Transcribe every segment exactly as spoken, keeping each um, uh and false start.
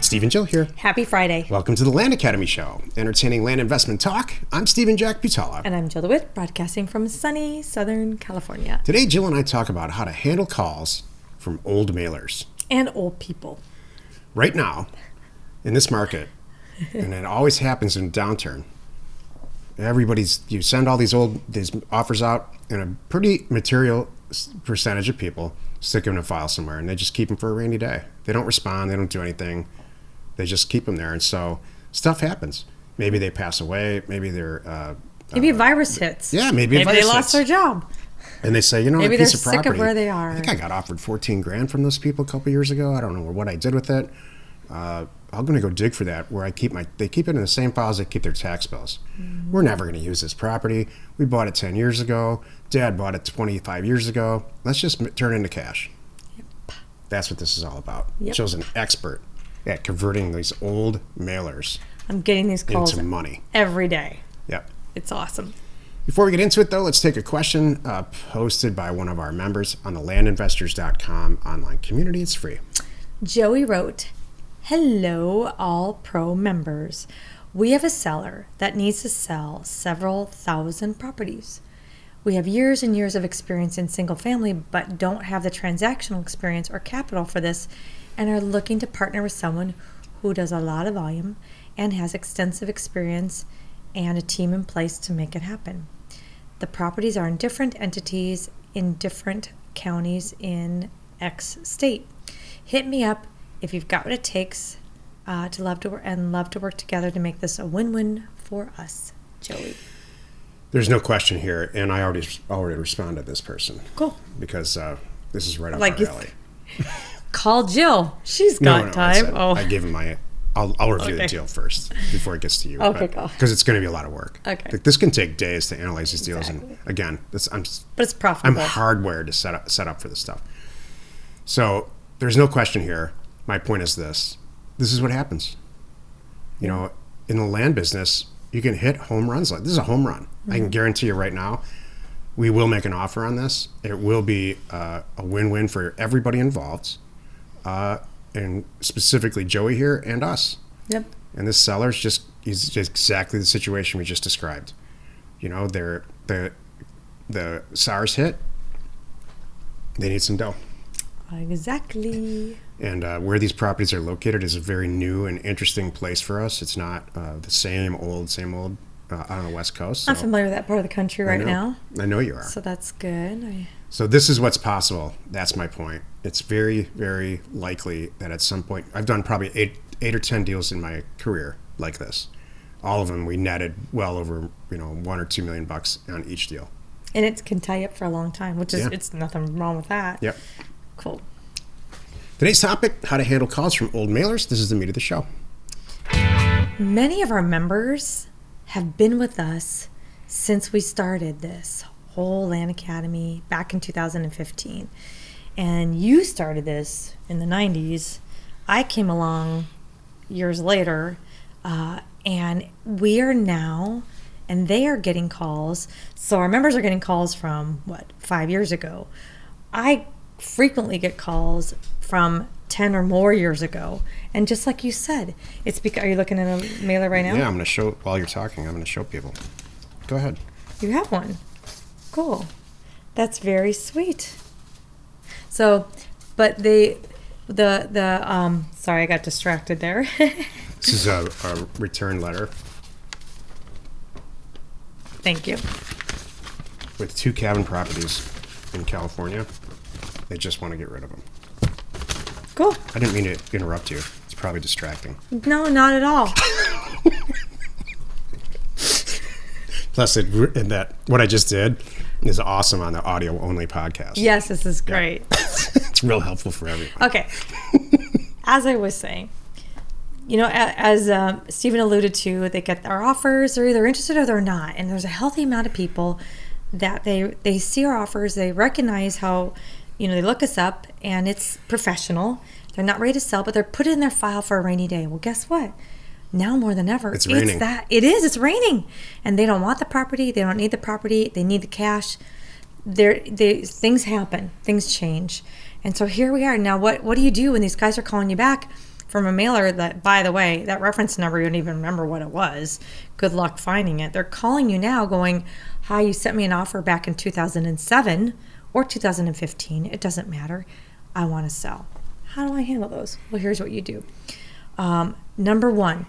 Steve and Jill here. Happy Friday. Welcome to the Land Academy Show, entertaining land investment talk. I'm Stephen Jack Butala. And I'm Jill DeWitt, broadcasting from sunny Southern California. Today, Jill and I talk about how to handle calls from old mailers. And old people. Right now, in this market, and it always happens in a downturn, everybody's, you send all these old, these offers out, and a pretty material percentage of people stick them in a file somewhere, and they just keep them for a rainy day. They don't respond. They don't do anything. They just keep them there. And so stuff happens. Maybe they pass away. Maybe they're... Uh, maybe uh, a virus hits. Yeah, maybe a maybe virus they lost hits. their job. And they say, you know, maybe a piece they're of property, sick of where they are. I think I got offered fourteen grand from those people a couple years ago. I don't know what I did with it. Uh, I'm going to go dig for that where I keep my... They keep it in the same files they keep their tax bills. Mm-hmm. We're never going to use this property. We bought it ten years ago. Dad bought it twenty-five years ago. Let's just turn it into cash. That's what this is all about. Yep. Jill's an expert at converting these old mailers I'm getting these calls into money every day. Yep. It's awesome. Before we get into it, though, let's take a question uh, posted by one of our members on the land investors dot com online community. It's free. Joey wrote, "Hello, all pro members. We have a seller that needs to sell several thousand properties. We have years and years of experience in single family, but don't have the transactional experience or capital for this, and are looking to partner with someone who does a lot of volume and has extensive experience and a team in place to make it happen. The properties are in different entities in different counties in X state. Hit me up if you've got what it takes uh, to love to work and love to work together to make this a win-win for us." Joey. There's no question here, and I already already responded to this person. Cool. Because uh, this is right up Like our you- alley. Call Jill. She's No, got no, time. I, said, oh, I gave him my... I'll, I'll review Okay. the deal first before it gets to you. Okay, cool. Because it's going to be a lot of work. Okay. Like, this can take days to analyze these deals. Exactly. And again, this, I'm but it's I'm profitable. hardwired to set up set up for this stuff. So there's no question here. My point is this: this is what happens. You know, in the land business, you can hit home runs like this is a home run. Mm-hmm. I can guarantee you right now, we will make an offer on this. It will be uh, a win-win for everybody involved, uh, and specifically Joey here and us. Yep. And this seller's just he's just exactly the situation we just described. You know, they're the the SARS hit. They need some dough. Exactly. And uh, where these properties are located is a very new and interesting place for us. It's not uh, the same old, same old uh, on the West Coast. So I'm familiar with that part of the country right I now. I know you are. So that's good. I, So this is what's possible. That's my point. It's very, very likely that at some point, I've done probably eight, eight or ten deals in my career like this. All of them, we netted well over, you know, one or two million bucks on each deal. and it can tie you up for a long time, which is, Yeah. it's nothing wrong with that. Yep. Cool. Today's topic, how to handle calls from old mailers. This is the meat of the show. Many of our members have been with us since we started this whole Land Academy back in two thousand fifteen. And you started this in the nineties. I came along years later, uh, and we are now, and they are getting calls. So our members are getting calls from, what, five years ago. I frequently get calls from ten or more years ago. And just like you said, it's because, are you looking at a mailer right now? Yeah, I'm going to show, while you're talking, I'm going to show people. Go ahead. You have one. Cool. That's very sweet. So, but they, the, the, um, sorry, I got distracted there. This is a, a return letter Thank you. with two cabin properties in California. They just want to get rid of them. Cool. I didn't mean to interrupt you. It's probably distracting. No, not at all. Plus, it, and that what I just did is awesome on the audio-only podcast. Yes, this is great. It's real helpful for everyone. Okay. As I was saying, you know, a- as um, Stephen alluded to, they get our offers, they're either interested or they're not. And there's a healthy amount of people that they they see our offers, they recognize how, you know, they look us up and it's professional. They're not ready to sell, but they're put in their file for a rainy day. Well, guess what? Now more than ever, It's raining. that it is. It's raining, and they don't want the property. They don't need the property. They need the cash. There, they things happen. Things change, and so here we are now. What what do you do when these guys are calling you back? from a mailer that, by the way, that reference number, you don't even remember what it was. Good luck finding it. They're calling you now going, hi, you sent me an offer back in two thousand seven or two thousand fifteen. It doesn't matter. I want to sell. How do I handle those? Well, here's what you do. Um, number one,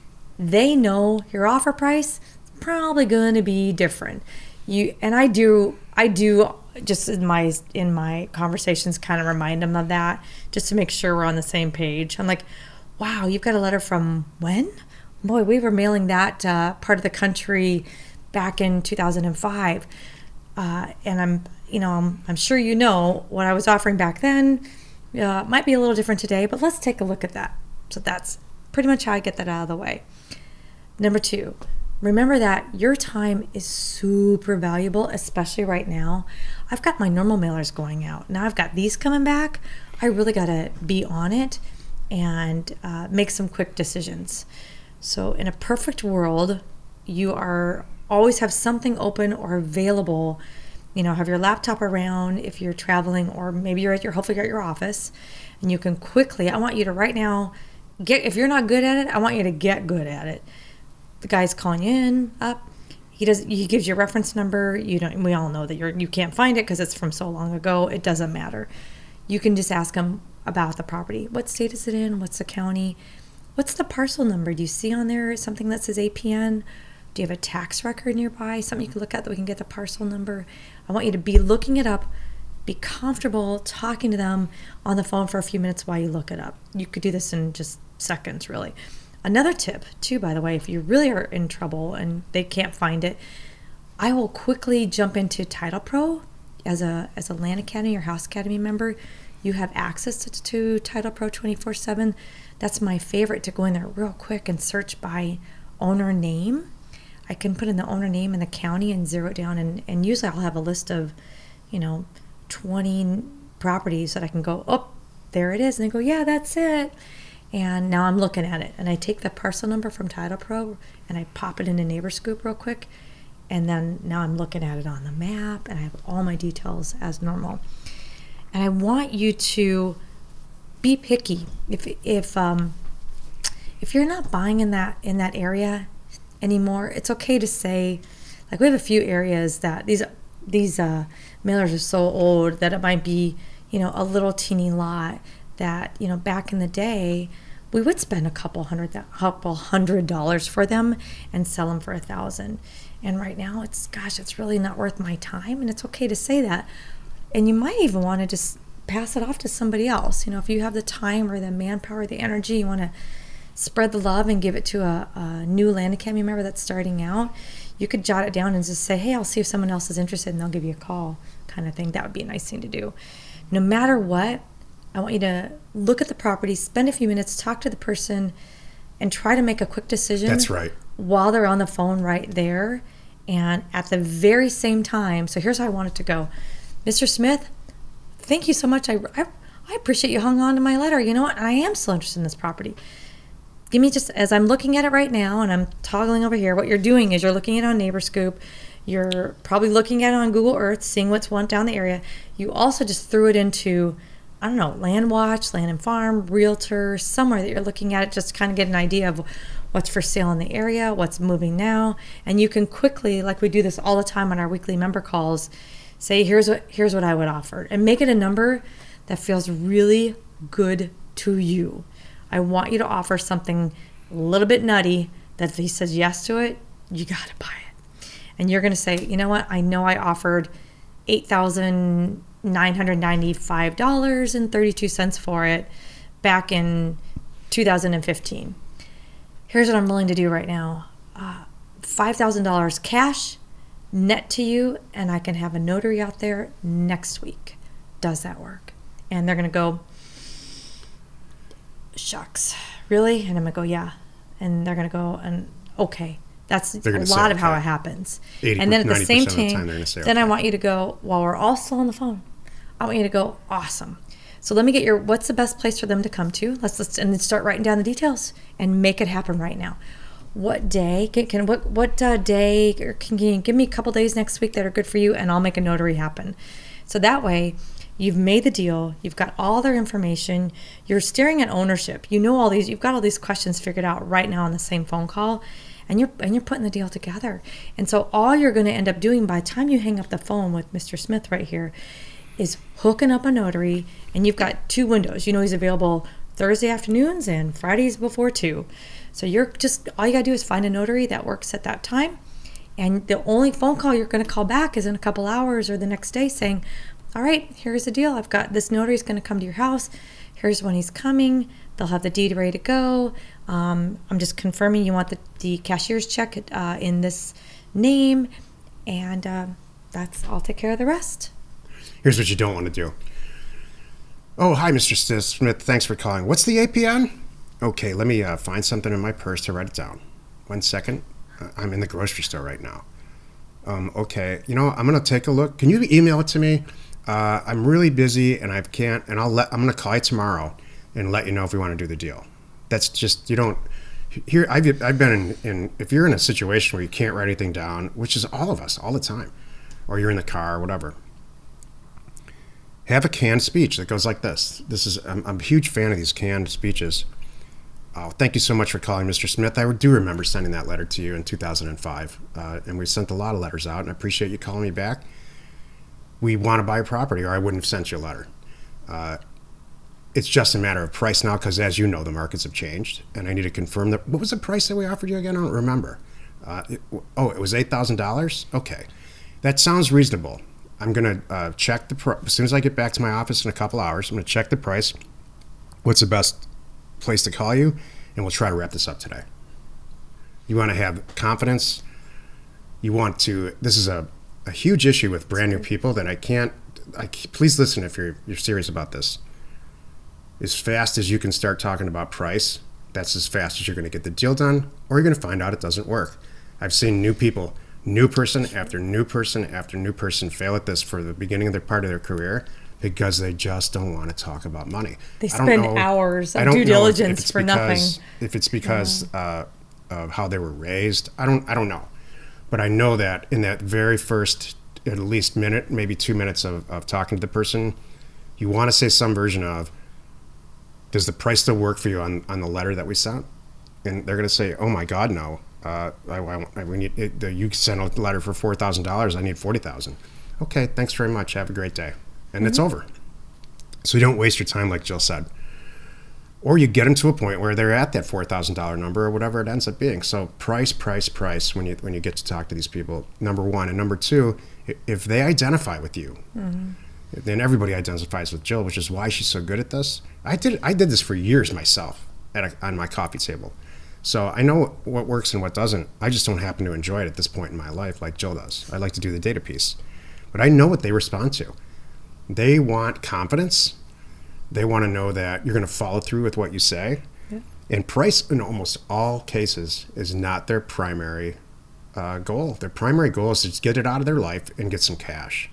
they know your offer price is probably going to be different. You and I do, I do just in my in my conversations kind of remind them of that, just to make sure we're on the same page. I'm like, wow, you've got a letter from when? Boy, we were mailing that uh, part of the country back in two thousand five, uh, and I'm, you know, I'm, I'm sure you know what I was offering back then. Uh, might be a little different today, but let's take a look at that. So that's pretty much how I get that out of the way. Number two, remember that your time is super valuable, especially right now. I've got my normal mailers going out. Now I've got these coming back. I really got to be on it and uh, make some quick decisions. So in a perfect world, you are always have something open or available. You know, have your laptop around if you're traveling, or maybe you're at your, hopefully you're at your office, and you can quickly, I want you to right now get, if you're not good at it, I want you to get good at it. The guy's calling you in up. He does. He gives you a reference number. You don't. We all know that you're. You can't find it because it's from so long ago. It doesn't matter. You can just ask him about the property. What state is it in? What's the county? What's the parcel number? Do you see on there something that says A P N? Do you have a tax record nearby? Something you can look at that we can get the parcel number. I want you to be looking it up. Be comfortable talking to them on the phone for a few minutes while you look it up. You could do this in just seconds, really. Another tip, too, by the way, if you really are in trouble and they can't find it, I will quickly jump into Title Pro. As a as a Land Academy or House Academy member, you have access to, to Title Pro twenty-four seven. That's my favorite, to go in there real quick and search by owner name. I can put in the owner name and the county and zero it down, and, and usually I'll have a list of, you know, twenty properties that I can go, oh, there it is. And they go, yeah, that's it. And now I'm looking at it, and I take the parcel number from Title Pro and I pop it into NeighborScoop real quick. And then now I'm looking at it on the map, and I have all my details as normal. And I want you to be picky. If if um if you're not buying in that in that area anymore, it's okay to say, like, we have a few areas that these these uh, mailers are so old that it might be, you know, a little teeny lot that, you know, back in the day we would spend a couple hundred couple hundred dollars for them and sell them for a thousand. And right now it's, gosh, it's really not worth my time, and it's okay to say that. And you might even want to just pass it off to somebody else. You know, if you have the time or the manpower, the energy, you want to spread the love and give it to a, a new Land Academy member that's starting out, you could jot it down and just say, hey, I'll see if someone else is interested and they'll give you a call, kind of thing. That would be a nice thing to do. No matter what, I want you to look at the property, spend a few minutes, talk to the person, and try to make a quick decision. That's right. While they're on the phone right there. And at the very same time, so here's how I want it to go. Mister Smith, thank you so much. I, I, I appreciate you hung on to my letter. You know what? I am still interested in this property. Give me just, as I'm looking at it right now, and I'm toggling over here, what you're doing is you're looking at it on NeighborScoop. You're probably looking at it on Google Earth, seeing what's one down the area. You also just threw it into, I don't know, Land Watch, Land and Farm, Realtor, somewhere that you're looking at it, just kind of get an idea of what's for sale in the area, what's moving now. And you can quickly, like we do this all the time on our weekly member calls, say, here's what here's what I would offer. And make it a number that feels really good to you. I want you to offer something a little bit nutty that if he says yes to it, you got to buy it. And you're going to say, you know what, I know I offered eight thousand nine hundred ninety-five dollars and thirty-two cents for it back in two thousand fifteen. Here's what I'm willing to do right now. Uh, five thousand dollars cash, net to you, and I can have a notary out there next week. Does that work? And they're going to go, shucks, really? And I'm going to go, yeah. And they're going to go, and okay. That's a lot of how it happens. And then at the same time, then I want you to go, while we're all still on the phone, I want you to go, awesome. So let me get your, what's the best place for them to come to? Let's, let's and then start writing down the details and make it happen right now. What day, can, can what what uh, day, or can you give me a couple days next week that are good for you, and I'll make a notary happen. So that way, You've made the deal. You've got all their information. You're staring at ownership. You know all these. You've got all these questions figured out right now on the same phone call, and you're and you're putting the deal together. And so all you're going to end up doing by the time you hang up the phone with Mister Smith right here is hooking up a notary, and you've got two windows. You know he's available Thursday afternoons and Fridays before two. So you're just all you got to do is find a notary that works at that time, and the only phone call you're going to call back is in a couple hours or the next day saying, all right, here's the deal. I've got this notary's going to come to your house. Here's when he's coming. They'll have the deed ready to go. Um, I'm just confirming you want the, the cashier's check uh, in this name. And uh, that's, I'll take care of the rest. Here's what you don't want to do. Oh, hi, Mister Smith. Thanks for calling. What's the A P N? Okay, let me uh, find something in my purse to write it down. One second. Uh, I'm in the grocery store right now. Um, okay, you know, I'm going to take a look. Can you email it to me? Uh, I'm really busy and I can't, and I'll let, I'm going to call you tomorrow and let you know if we want to do the deal. That's just, you don't, here, I've, I've been in, in, if you're in a situation where you can't write anything down, which is all of us, all the time, or you're in the car, or whatever, have a canned speech that goes like this. This is, I'm, I'm a huge fan of these canned speeches. Oh, thank you so much for calling, Mister Smith. I do remember sending that letter to you in two thousand five, uh, and we sent a lot of letters out, and I appreciate you calling me back. We want to buy a property, or I wouldn't have sent you a letter. Uh, it's just a matter of price now, because as you know, the markets have changed, and I need to confirm that. What was the price that we offered you again? I don't remember. Uh, it, oh, it was eight thousand dollars? Okay. That sounds reasonable. I'm going to uh, check the price. As soon as I get back to my office in a couple hours, I'm going to check the price. What's the best place to call you? And we'll try to wrap this up today. You want to have confidence. You want to, this is a a huge issue with brand new people that I can't, I, please listen if you're you're serious about this. As fast as you can start talking about price, that's as fast as you're going to get the deal done, or you're going to find out it doesn't work. I've seen new people, new person after new person after new person fail at this for the beginning of their part of their career because they just don't want to talk about money. They spend know, hours of due diligence if, if for because, nothing. If it's because yeah. uh, of how they were raised, I don't I don't know. But I know that in that very first, at least minute, maybe two minutes of, of talking to the person, you want to say some version of, does the price still work for you on, on the letter that we sent? And they're going to say, oh my God, no. Uh, I, I, I, we need it, the, you sent a letter for four thousand dollars. I need forty thousand dollars. Okay, thanks very much. Have a great day. And mm-hmm. it's over. So you don't waste your time, like Jill said. Or you get them to a point where they're at that four thousand dollars number or whatever it ends up being. So price, price, price when you when you get to talk to these people, number one. And number two, if they identify with you, mm-hmm. then everybody identifies with Jill, which is why she's so good at this. I did I did this for years myself at a, on my coffee table. So I know what works and what doesn't. I just don't happen to enjoy it at this point in my life like Jill does. I like to do the data piece. But I know what they respond to. They want confidence. They want to know that you're going to follow through with what you say. Yeah. And price, in almost all cases, is not their primary uh, goal. Their primary goal is to just get it out of their life and get some cash.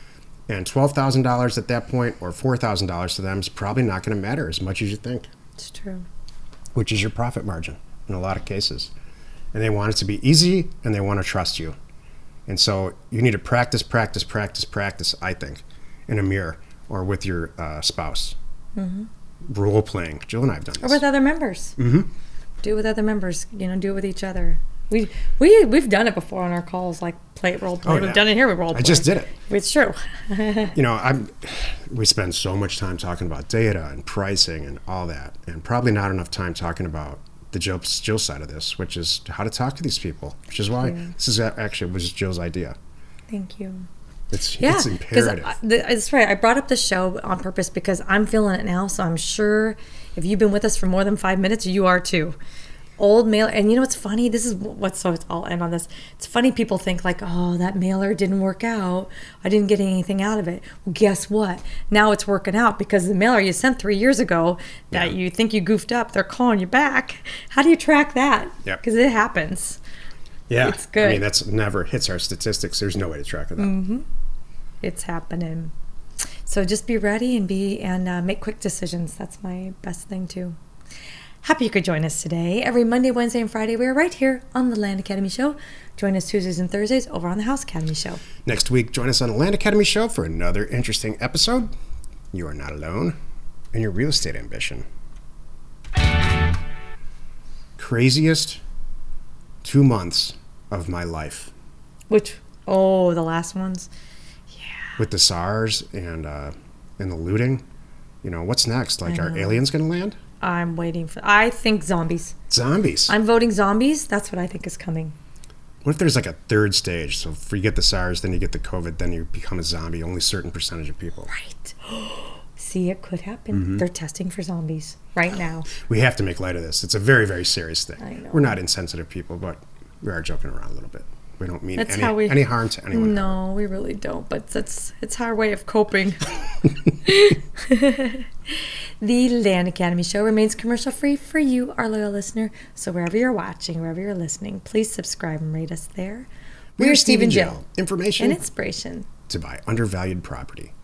And twelve thousand dollars at that point or four thousand dollars to them is probably not going to matter as much as you think. It's true. Which is your profit margin in a lot of cases. And they want it to be easy, and they want to trust you. And so you need to practice, practice, practice, practice, I think, in a mirror or with your uh, spouse. Mm-hmm. Role playing. Jill and I have done this. Or with other members. Mm-hmm. Do it with other members. You know, do it with each other. We we we've done it before on our calls, like play role play. Oh, yeah. We've done it here with role play. I just did it. It's true. You know, I'm. We spend so much time talking about data and pricing and all that, and probably not enough time talking about the Jill, Jill side of this, which is how to talk to these people. Which is why yeah. this is actually was Jill's idea. Thank you. It's, yeah, it's imperative. I, the, that's right. I brought up the show on purpose because I'm feeling it now. So I'm sure if you've been with us for more than five minutes, you are too. Old mailer. And you know what's funny? This is what's so I'll end on this. It's funny people think like, oh, that mailer didn't work out. I didn't get anything out of it. Well, guess what? Now it's working out because the mailer you sent three years ago that yeah. you think you goofed up, they're calling you back. How do you track that? Yeah. Because it happens. Yeah. It's good. I mean, that's never hits our statistics. There's no way to track it. Mm-hmm. It's happening. So just be ready and be and uh, make quick decisions. That's my best thing too. Happy you could join us today. Every Monday, Wednesday, and Friday, we are right here on the Land Academy Show. Join us Tuesdays and Thursdays over on the House Academy Show. Next week, join us on the Land Academy Show for another interesting episode. You are not alone in your real estate ambition. Craziest two months of my life. Which, oh, the last ones? With the SARS and uh, and the looting. You know, what's next? Like, I are know. aliens going to land? I'm waiting for, I think zombies. Zombies. I'm voting zombies. That's what I think is coming. What if there's like a third stage? So if you get the SARS, then you get the COVID, then you become a zombie. Only a certain percentage of people. Right. See, it could happen. Mm-hmm. They're testing for zombies right now. We have to make light of this. It's a very, very serious thing. I know. We're not insensitive people, but we are joking around a little bit. We don't mean That's any, how we- any harm to anyone. No, we really don't. But that's it's our way of coping. The Land Academy show remains commercial free for you, our loyal listener. So wherever you're watching, wherever you're listening, please subscribe and rate us there. We're We're Steve and Jill. Jill. Information And inspiration. to buy undervalued property.